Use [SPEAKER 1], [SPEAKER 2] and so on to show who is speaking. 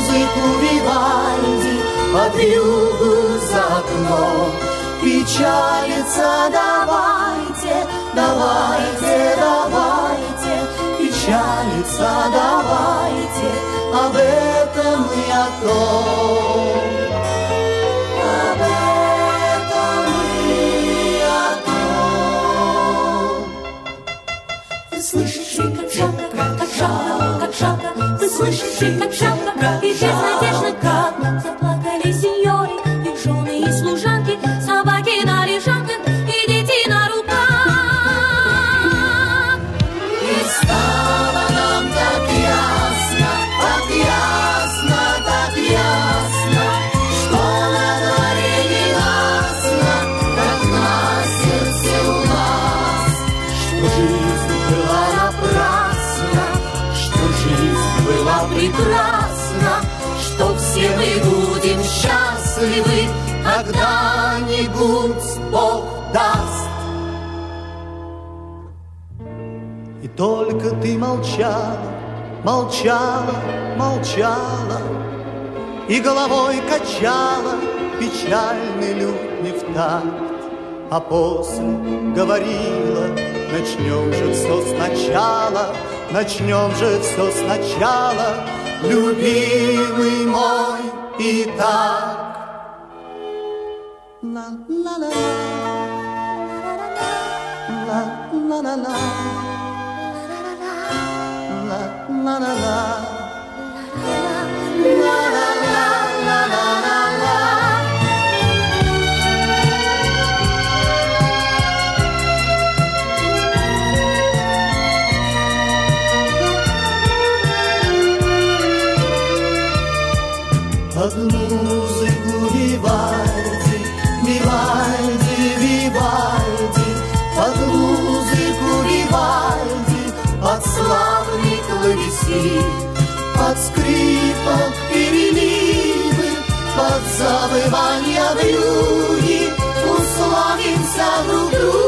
[SPEAKER 1] музыку Вивальди под вьюгу за окном. Печалиться давайте, давайте, давайте, печалиться давайте, об этом и о том. Об этом и о том. Ты слышишь, как жака, как жака, как жака. Ты слышишь, как жака, и безнадежно, как заплакали сеньоры, их жены и служанки, собаки на лежанках и дети на руках. И стало нам так ясно, так ясно, так ясно, что на дворе не ясно, как на сердце у нас, что жизнь была напрасна, что жизнь была прекрасна, что все мы будем счастливы, когда-нибудь Бог даст. И только ты молчала, молчала, молчала, и головой качала печальный люд не в такт, а после говорила: начнем же все сначала, начнем же все сначала, любимый мой, и так. La la la la la la la la la la. Под музыку Вивальди, Вивальди, Вивальди, под музыку Вивальди, под славный клавесин, под скрипок переливы, под завывания вьюги условимся друг другу.